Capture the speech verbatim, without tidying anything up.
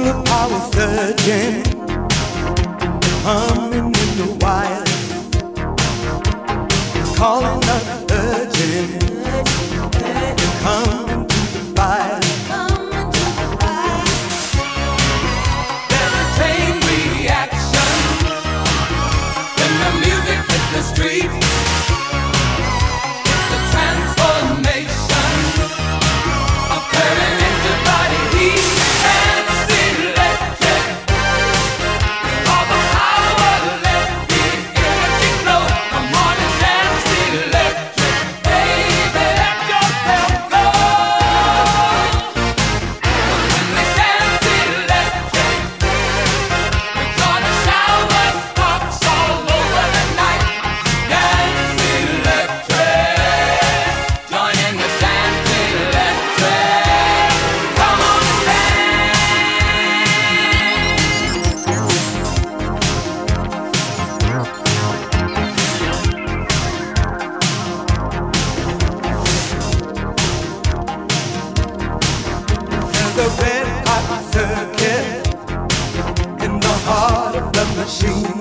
power surging, humming in the wires, calling us urgent, come into the fire. There's a chain reaction when the music hits the street. It's a transformation occurring into body heat. Dance electric, all the power, let the energy flow. Come on and dance electric, baby, let yourself go. When we dance electric, we're gonna shower sparks all over the night. Dance electric, join in the dance electric. Come on and There's a red hot circuit in the heart of the machine.